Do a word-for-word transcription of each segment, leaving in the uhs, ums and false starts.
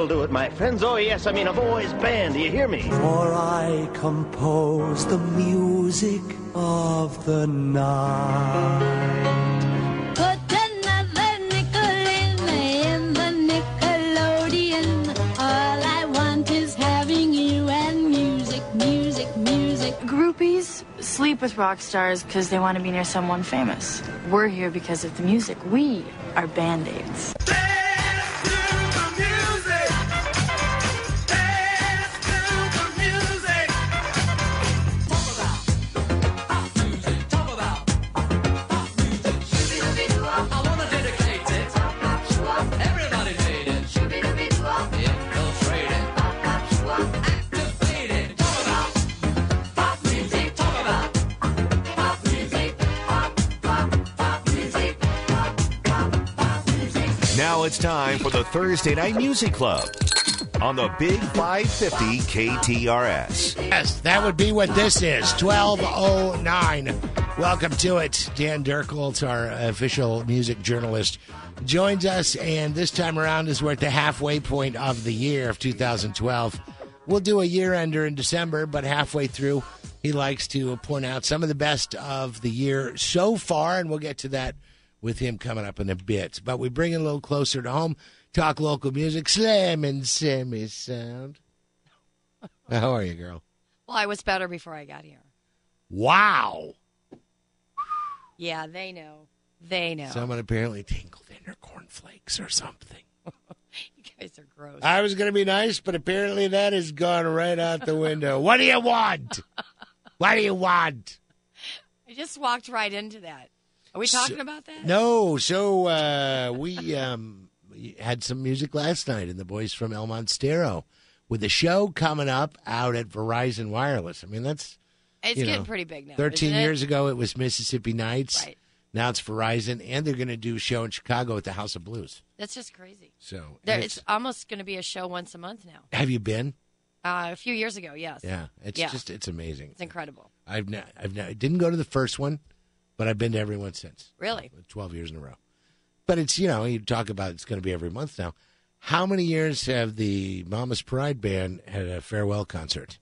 will do it, my friends. Oh, yes, I mean a boys' band. Do you hear me? For I compose the music of the night. Put another nickel in, in the Nickelodeon. All I want is having you and music, music, music. Groupies sleep with rock stars because they want to be near someone famous. We're here because of the music. We are Band-Aids. Now it's time for the Thursday Night Music Club on the Big five fifty K T R S. Yes, that would be what this is, twelve oh nine. Welcome to it. Dan Dirkholtz, our official music journalist, joins us, and this time around is we're at the halfway point of the year of two thousand twelve. We'll do a year-ender in December, but halfway through, he likes to point out some of the best of the year so far, and we'll get to that with him coming up in a bit. But we bring it a little closer to home, talk local music, Slam and Sammy Sound. How are you, girl? Well, I was better before I got here. Wow. Yeah, they know. They know. Someone apparently tinkled in her cornflakes or something. You guys are gross. I was going to be nice, but apparently that has gone right out the window. What do you want? What do you want? I just walked right into that. Are we talking so, about that? No. So uh, we, um, we had some music last night, and the boys from El Monstero with a show coming up out at Verizon Wireless. I mean, that's it's you getting know, pretty big now. Thirteen isn't it? years ago, it was Mississippi Nights. Right. Now it's Verizon, and they're going to do a show in Chicago at the House of Blues. That's just crazy. So there, it's, it's almost going to be a show once a month now. Have you been? Uh, a few years ago, yes. Yeah, it's yeah. just it's amazing. It's incredible. I've not, I've not, I didn't go to the first one, but I've been to every one since. Really? Twelve years in a row. But it's you know you talk about it's going to be every month now. How many years have the Mama's Pride Band had a farewell concert?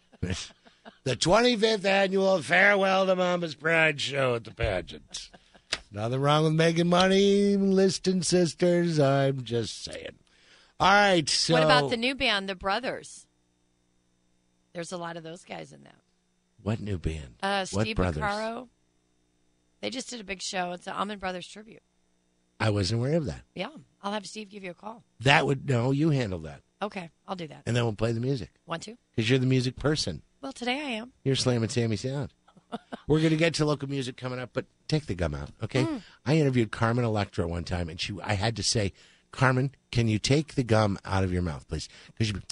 The twenty-fifth annual Farewell to Mama's Pride show at the pageant. Nothing wrong with making money, listing sisters. I'm just saying. All right. So what about the new band, the Brothers? There's a lot of those guys in that. What new band? Uh, what Steve brothers? Macaro. They just did a big show. It's an Allman Brothers tribute. I wasn't aware of that. Yeah. I'll have Steve give you a call. That would, no, you handle that. Okay. I'll do that. And then we'll play the music. Want to? Because you're the music person. Well, today I am. You're Slam and Sammy Sound. We're going to get to local music coming up, but take the gum out, okay? Mm. I interviewed Carmen Electra one time, and she, I had to say, Carmen, can you take the gum out of your mouth, please? Because you,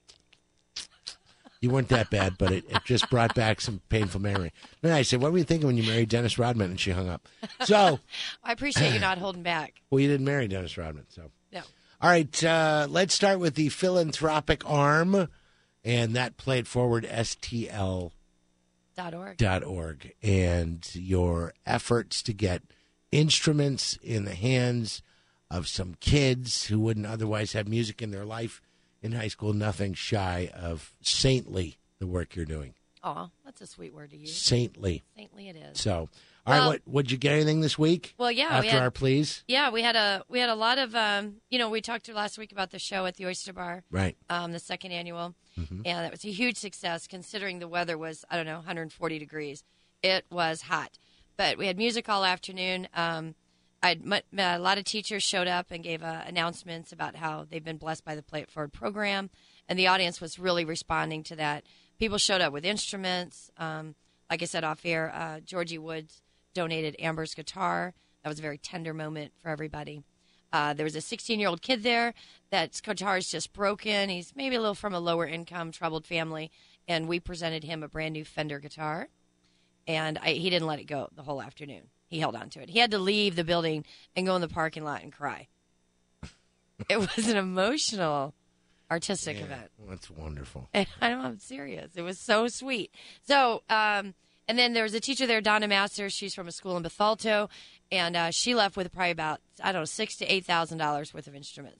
you weren't that bad, but it, it just brought back some painful memory. Then I said, what were you thinking when you married Dennis Rodman? And she hung up. So I appreciate you not holding back. Well, you didn't marry Dennis Rodman, so. No. All right, uh, let's start with the philanthropic arm, and that played forward S T L Dot org. Dot org, and your efforts to get instruments in the hands of some kids who wouldn't otherwise have music in their life in high school. Nothing shy of saintly, the work you're doing. Aw, that's a sweet word to use. Saintly. Saintly it is. So, all well, right, what would you get anything this week? Well, yeah, after we had, our pleas. Yeah, we had a we had a lot of um, you know, we talked to last week about the show at the Oyster Bar, right? Um, the second annual, mm-hmm. and it was a huge success considering the weather was I don't know one hundred forty degrees. It was hot, but we had music all afternoon. Um, I'd met, met a lot of teachers showed up and gave uh, announcements about how they've been blessed by the Play It Forward program, and the audience was really responding to that. People showed up with instruments. Um, like I said off air, uh, Georgie Woods donated Amber's guitar. That was a very tender moment for everybody. Uh, there was a sixteen-year-old kid there that's guitar is just broken. He's maybe a little from a lower income, troubled family, and we presented him a brand new Fender guitar, and I, he didn't let it go the whole afternoon. He held on to it. He had to leave the building and go in the parking lot and cry. It was an emotional, artistic yeah, event. That's wonderful. And I know, I'm serious. It was so sweet. So, um, and then there was a teacher there, Donna Masters. She's from a school in Bethalto, and uh, she left with probably about I don't know six to eight thousand dollars worth of instruments.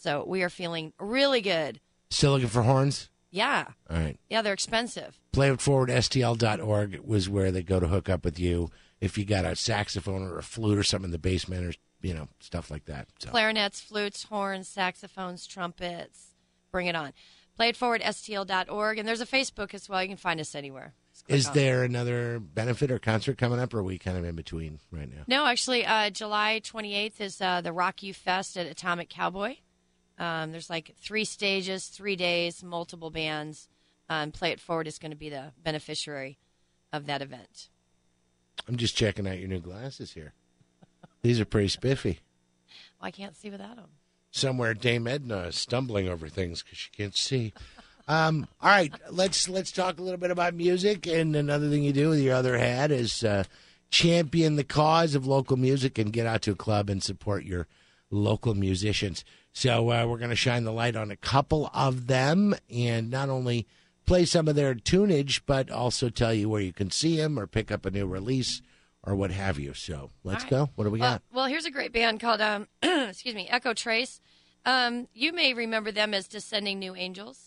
So we are feeling really good. Still looking for horns? Yeah. All right. Yeah, they're expensive. play it forward S T L dot org was where they go to hook up with you if you got a saxophone or a flute or something in the basement or, you know, stuff like that. So. Clarinets, flutes, horns, saxophones, trumpets. Bring it on. play it forward S T L dot org. And there's a Facebook as well. You can find us anywhere. Is on. there another benefit or concert coming up, or are we kind of in between right now? No, actually, uh, July twenty-eighth is uh, the Rock You Fest at Atomic Cowboy. Um, there's like three stages, three days, multiple bands. Um, Play It Forward is going to be the beneficiary of that event. I'm just checking out your new glasses here. These are pretty spiffy. Well, I can't see without them. Somewhere Dame Edna is stumbling over things because she can't see. Um, all right, let's let's talk a little bit about music. And another thing you do with your other hat is uh, champion the cause of local music and get out to a club and support your local musicians. So uh, we're going to shine the light on a couple of them and not only play some of their tunage, but also tell you where you can see them or pick up a new release or what have you. So let's right. go. What do we well, got? Well, here's a great band called, um, excuse me, Echo Trace. Um, you may remember them as Descending New Angels.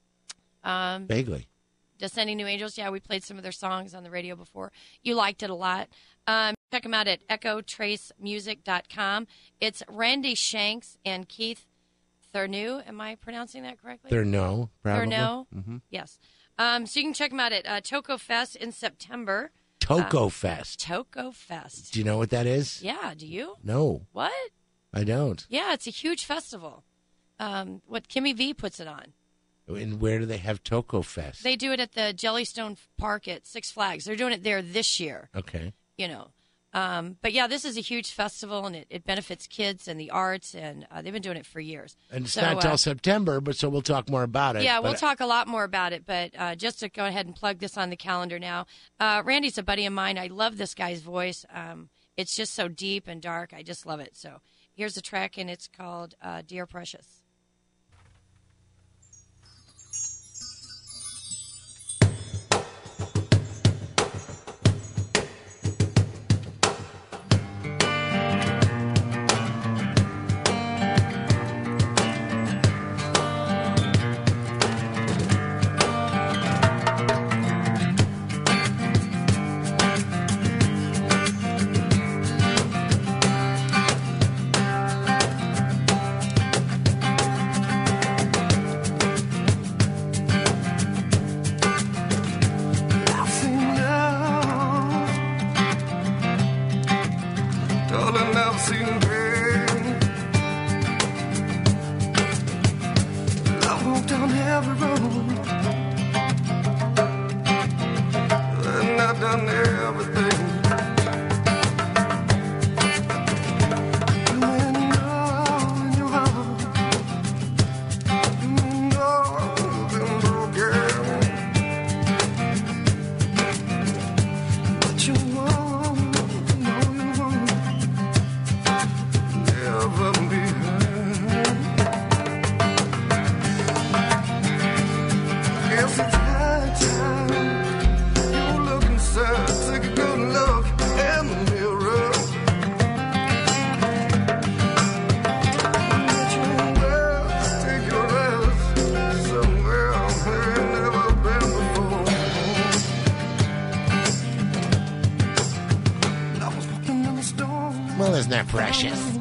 Um, Vaguely. Descending New Angels, yeah, we played some of their songs on the radio before. You liked it a lot. Um, check them out at echo trace music dot com. It's Randy Shanks and Keith Thurneau. Am I pronouncing that correctly? Thurneau, probably. Thurneau, mm-hmm. Yes. Um, so you can check them out at uh, Toco Fest in September. Toco uh, Fest. Toco Fest. Do you know what that is? Yeah, do you? No. What? I don't. Yeah, it's a huge festival. Um, what Kimmy V puts it on. And where do they have Toco Fest? They do it at the Jellystone Park at Six Flags. They're doing it there this year. Okay. You know. Um, but, yeah, this is a huge festival, and it, it benefits kids and the arts, and uh, they've been doing it for years. And it's so, not until uh, September, but so we'll talk more about it. Yeah, but we'll talk a lot more about it, but uh, just to go ahead and plug this on the calendar now. Uh, Randy's a buddy of mine. I love this guy's voice. Um, it's just so deep and dark. I just love it. So here's a track, and it's called uh, Dear Precious. Precious.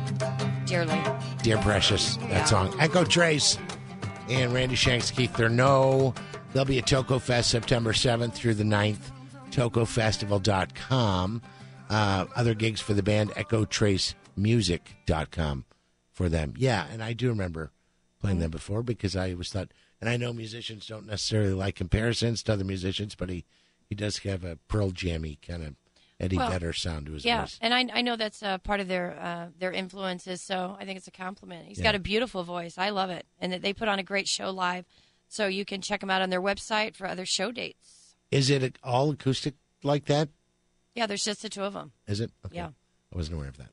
Dearly. Dear Precious, that yeah. song. Echo Trace and Randy Shanks, Keith Thurneau. They'll be at Toco Fest September seventh through the ninth. toco festival dot com. Uh, other gigs for the band, echo trace music dot com for them. Yeah, and I do remember playing them before because I always thought, and I know musicians don't necessarily like comparisons to other musicians, but he, he does have a Pearl Jammy kind of Eddie well, Vedder sound to his yeah, voice. Yeah, and I, I know that's uh, part of their uh, their influences, so I think it's a compliment. He's yeah. got a beautiful voice. I love it. And that they put on a great show live, so you can check them out on their website for other show dates. Is it all acoustic like that? Yeah, there's just the two of them. Is it? Okay. Yeah. I wasn't aware of that.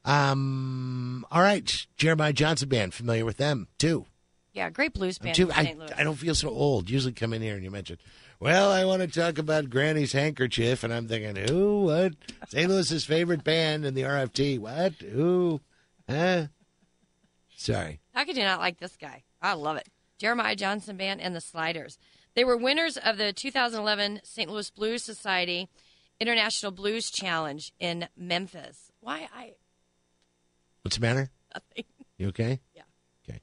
Um, all right, Jeremiah Johnson Band, familiar with them, too. Yeah, great blues band too, in I, Saint Louis. I don't feel so old. Usually come in here and you mention, well, I want to talk about Granny's Handkerchief, and I'm thinking, who, what? Saint Louis's favorite band in the R F T. What? Who? Huh? Sorry. How could you not like this guy? I love it. Jeremiah Johnson Band and the Sliders. They were winners of the two thousand eleven Saint Louis Blues Society International Blues Challenge in Memphis. Why I? What's the matter? Nothing. You okay? Yeah. Okay.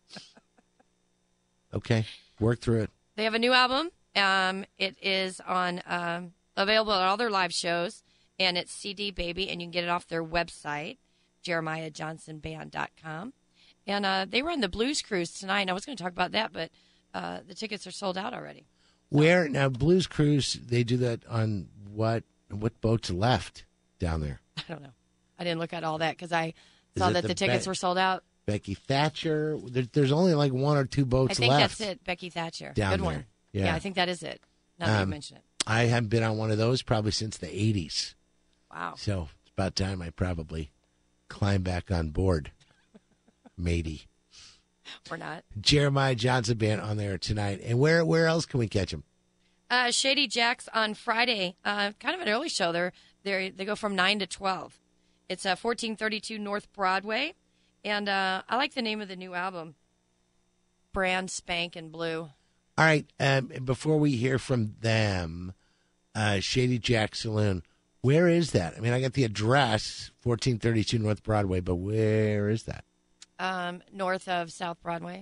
Okay. Work through it. They have a new album. Um, it is on um, available at all their live shows, and it's C D Baby, and you can get it off their website, jeremiah johnson band dot com. And uh, they run the Blues Cruise tonight. And I was going to talk about that, but uh, the tickets are sold out already. Where now? Blues Cruise. They do that on what? What boats left down there? I don't know. I didn't look at all that because I Is saw it that the the tickets Be- were sold out. Becky Thatcher. There, there's only like one or two boats I think left. that's it. Becky Thatcher. Down Good there. one. Yeah. I think that is it. Now that you Um, mention it. I haven't been on one of those probably since the eighties. Wow. So it's about time I probably climb back on board, matey. Or not. Jeremiah Johnson Band on there tonight. And where where else can we catch him? Uh, Shady Jacks on Friday. Uh, kind of an early show. They're, they're, they go from nine to twelve. It's uh, fourteen thirty-two North Broadway. And uh, I like the name of the new album, Brand Spankin' Blue. All right. Um, before we hear from them, uh, Shady Jack Saloon, where is that? I mean, I got the address, fourteen thirty-two North Broadway, but where is that? Um, north of South Broadway.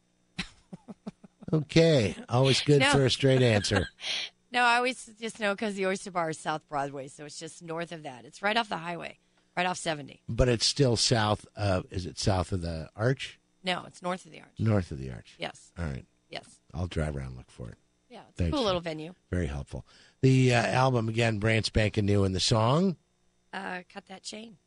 Okay. Always good No. for a straight answer. No, I always just know because the Oyster Bar is South Broadway, so it's just north of that. It's right off the highway, right off seventy. But it's still south of, is it south of the Arch? No, it's north of the Arch. North of the Arch. Yes, All right. yes. I'll drive around and look for it. Yeah, it's Thanks. a cool little venue. Very helpful. The uh, album, again, brand spanking new, and the song? Uh, cut that chain.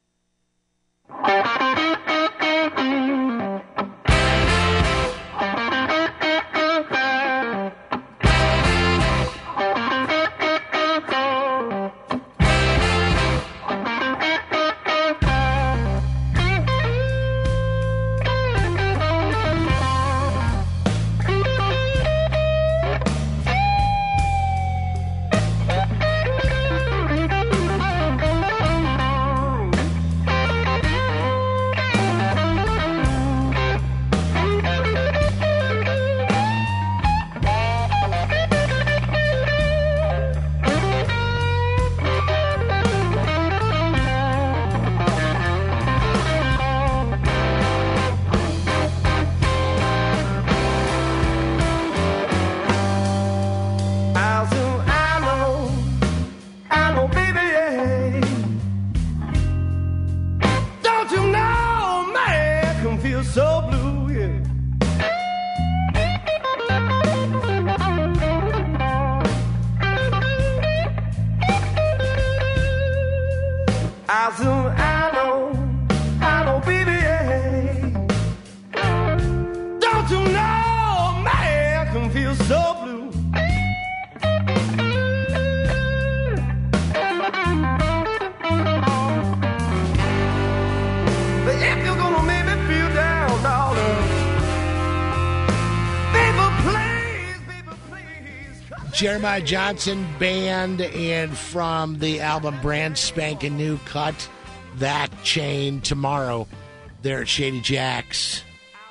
Jeremiah Johnson Band, and from the album Brand Spankin' New, Cut That Chain. Tomorrow, they're at Shady Jack's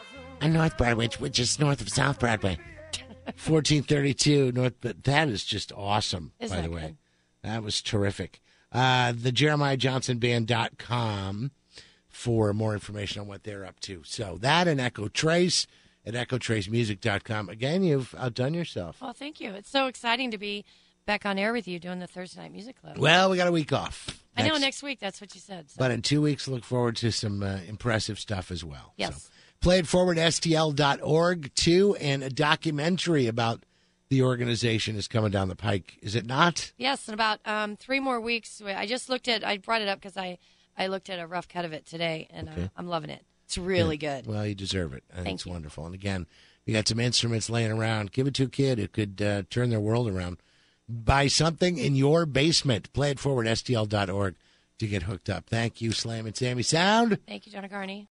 on North Broadway, which is north of South Broadway. fourteen thirty-two North. But that is just awesome, Isn't by the that way. good? That was terrific. Uh, the jeremiah johnson band dot com for more information on what they're up to. So that and Echo Trace at echo trace music dot com. Again, you've outdone yourself. Well, thank you. It's so exciting to be back on air with you doing the Thursday Night Music Club. Well, we got a week off. I know next week. That's what you said. So. But in two weeks, look forward to some uh, impressive stuff as well. Yes. So, play it forward, S T L dot org, too, and a documentary about the organization is coming down the pike. Is it not? Yes, in about um, three more weeks. I just looked at, I brought it up because I, I looked at a rough cut of it today, and Okay. uh, I'm loving it. It's really good. Well, you deserve it. I think Thank it's you. wonderful. And again, you got some instruments laying around. Give it to a kid who could uh, turn their world around. Buy something in your basement. Play it forward, S T L dot org to get hooked up. Thank you, Slam and Sammy Sound. Thank you, Donna Carney.